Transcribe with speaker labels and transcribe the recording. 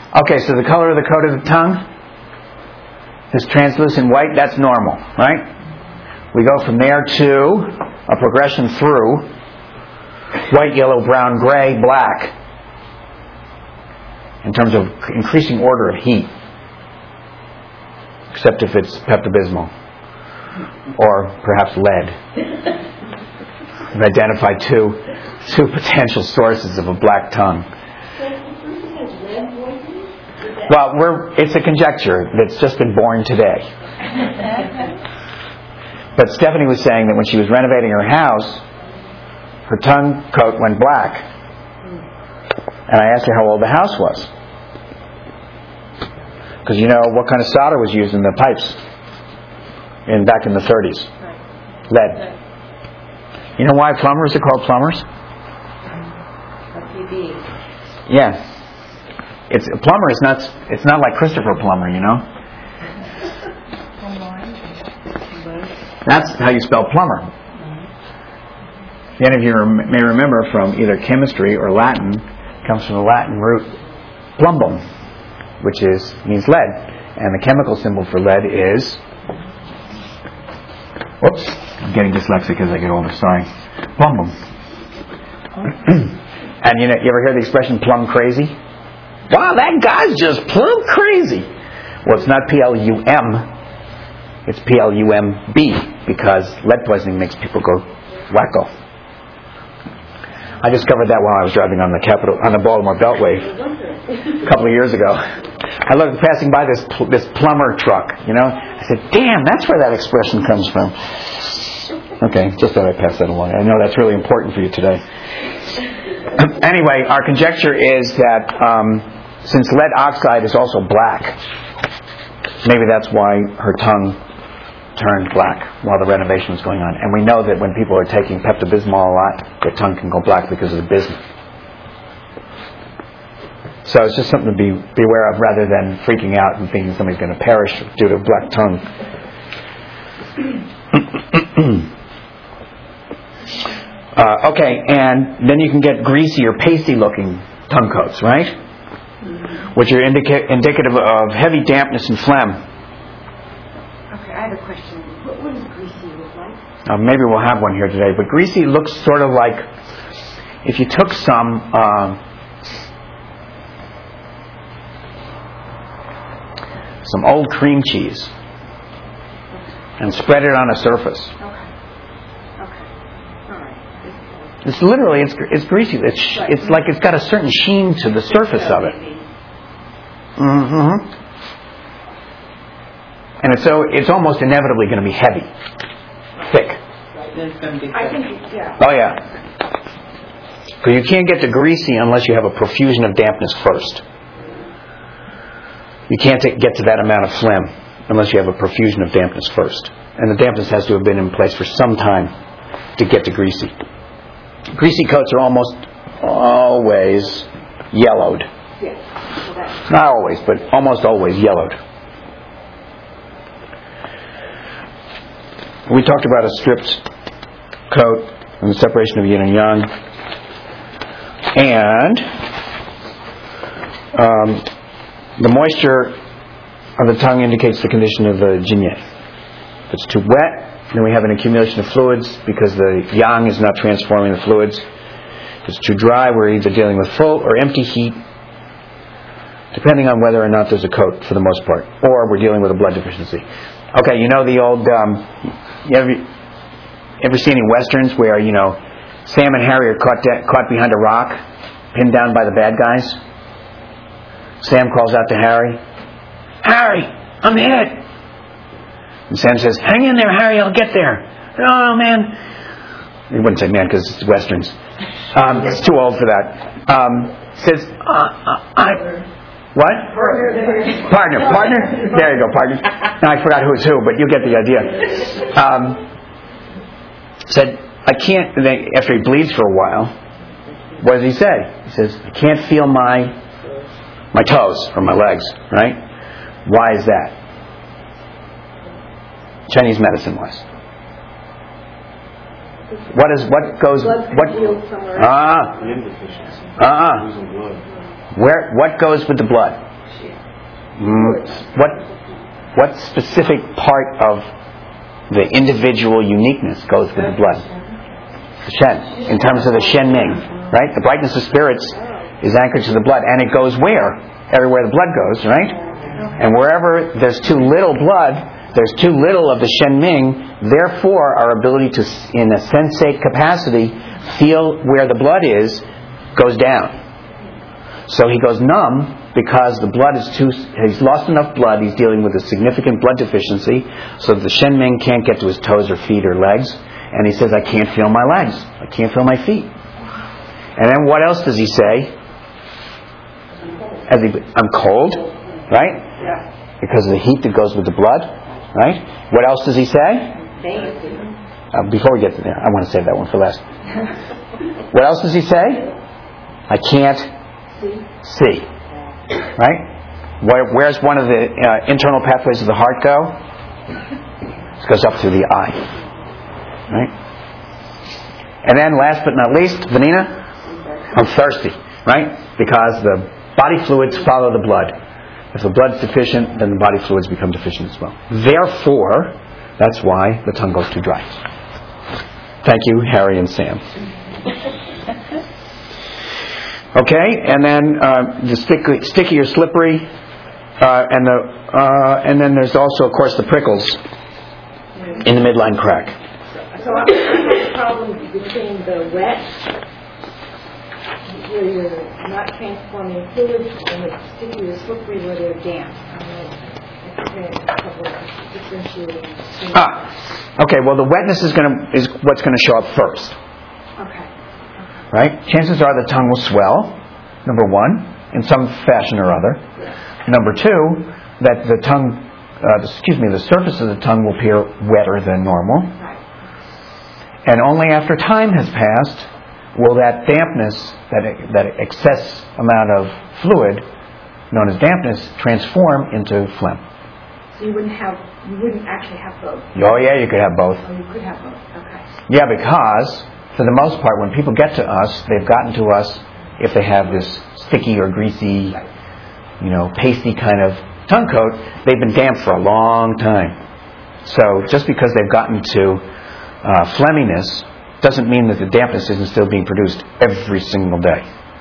Speaker 1: Okay, so the color of the coat of the tongue is translucent white. That's normal, right? We go from there to a progression through white, yellow, brown, gray, black in terms of increasing order of heat, except if it's Pepto-Bismol or perhaps lead. We've identified two potential sources of a black tongue. Well, it's a conjecture that's just been born today. But Stephanie was saying that when she was renovating her house, her tongue coat went black. And I asked her how old the house was. Because you know what kind of solder was used in the pipes back in the 30s? Lead. You know why plumbers are called plumbers? Yeah. A plumber is not. It's not like Christopher Plummer, you know. That's how you spell plumber. Many of you may remember from either chemistry or Latin. It comes from the Latin root plumbum, which means lead, and the chemical symbol for lead is. Whoops! I'm getting dyslexic as I get older. Sorry. Plumbum. And you ever hear the expression "plum crazy"? Wow, that guy's just plumb crazy. Well, it's not P-L-U-M. It's P-L-U-M-B, because lead poisoning makes people go wacko. I discovered that while I was driving on the Baltimore Beltway a couple of years ago. I looked passing by this plumber truck, I said, damn, that's where that expression comes from. Okay, just thought I'd pass that along. I know that's really important for you today. Anyway, our conjecture is that since lead oxide is also black, maybe that's why her tongue turned black while the renovation was going on. And we know that when people are taking Pepto-Bismol a lot, their tongue can go black because of the bismuth. So it's just something to be aware of rather than freaking out and thinking somebody's going to perish due to a black tongue. Okay, and then you can get greasy or pasty-looking tongue coats, right? Which are indicative of heavy dampness and phlegm.
Speaker 2: Okay, I have a question. What does greasy look like?
Speaker 1: Maybe we'll have one here today. But greasy looks sort of like if you took some old cream cheese and spread it on a surface. It's literally, it's greasy. It's like it's got a certain sheen to the surface of it. Mm-hmm. And it's almost inevitably going to be heavy, thick.
Speaker 2: I think, yeah.
Speaker 1: Oh yeah. Because you can't get to greasy unless you have a profusion of dampness first. You can't get to that amount of phlegm unless you have a profusion of dampness first. And the dampness has to have been in place for some time to get to greasy. Greasy coats are almost always yellowed.
Speaker 2: Yes.
Speaker 1: Not always, but almost always yellowed. We talked about a stripped coat and the separation of yin and yang. And the moisture of the tongue indicates the condition of the jinyeh. If it's too wet, then we have an accumulation of fluids because the yang is not transforming the fluids. If it's too dry, we're either dealing with full or empty heat, depending on whether or not there's a coat for the most part. Or we're dealing with a blood deficiency. Okay, you know the old... you ever see any westerns where, Sam and Harry are caught behind a rock, pinned down by the bad guys? Sam calls out to Harry, "Harry, I'm hit." And Sam says, "Hang in there, Harry, I'll get there." "Oh, man." He wouldn't say man because it's westerns. It's too old for that. Says, what? Partner. There you go, partner. Now I forgot who's who, but you get the idea. Said, "I can't," after he bleeds for a while, what does he say? He says, "I can't feel my toes or my legs," right? Why is that? Chinese medicine wise. What goes with the blood? What specific part of the individual uniqueness goes with the blood? The Shen, in terms of the Shen Ming, right? The brightness of spirits is anchored to the blood, and it goes where? Everywhere the blood goes, right? And wherever there's too little blood, there's too little of the Shen Ming. Therefore, our ability to, in a sensate capacity, feel where the blood is, goes down. So he goes numb because the blood is he's lost enough blood, he's dealing with a significant blood deficiency, so that the Shen Ming can't get to his toes or feet or legs, and he says, I can't feel my legs, I can't feel my feet. And then what else does he say? I'm cold, right? Because of the heat that goes with the blood, right? What else does he say? Before we get to there, I want to save that one for last. What else does he say? I can't see. Right? Where's one of the internal pathways of the heart go? It goes up through the eye. Right? And then last but not least, Vanina, I'm thirsty. Right? Because the body fluids follow the blood. If the blood's deficient, then the body fluids become deficient as well. Therefore, that's why the tongue goes too dry. Thank you, Harry and Sam. Okay, and then the sticky or slippery, and then there's also, of course, the prickles in the midline crack.
Speaker 2: So I have a problem between the wet, where you're not transforming fluids, and the sticky or slippery, where they're damp.
Speaker 1: Okay. Well, the wetness is what's going to show up first.
Speaker 2: Okay.
Speaker 1: Right? Chances are the tongue will swell, number one, in some fashion or other. Number two, that the tongue, the surface of the tongue will appear wetter than normal.
Speaker 2: Right.
Speaker 1: And only after time has passed will that dampness, that excess amount of fluid, known as dampness, transform into phlegm.
Speaker 2: So you wouldn't actually have both?
Speaker 1: Oh yeah, you could have both.
Speaker 2: Oh, you could have both, okay.
Speaker 1: Yeah, because for the most part, when people get to us, they've gotten to us if they have this sticky or greasy, pasty kind of tongue coat. They've been damp for a long time. So just because they've gotten to phlegminess doesn't mean that the dampness isn't still being produced every single day.